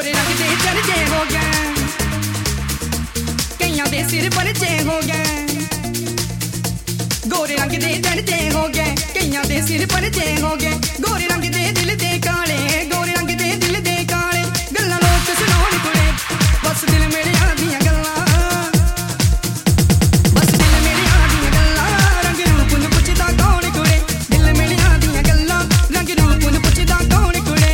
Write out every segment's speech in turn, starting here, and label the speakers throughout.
Speaker 1: गोरे रंग दे चर्चे हो गए, कईयां दे सिर परचे हो गए। गोरे रंग दे चर्चे हो गए, कईयां दे सिर परचे हो गए। गोरे रंग दे दिल दे काले, गोरे रंग दे दिल दे काले। गल्लां लोक सुनाउण कुड़े, बस दिल मेरे आदियां गल्लां, बस दिल मेरे आदियां गल्लां। रंग रूप नूं पुछदा कौन कुड़े, दिल मेरे आदियां गल्लां। रंग रूप नूं पुछदा कौन कुड़े।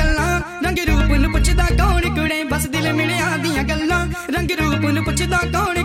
Speaker 1: बस दिल मिलिया दियां गल्लां, रंग रूप नूं पुछदा कौन।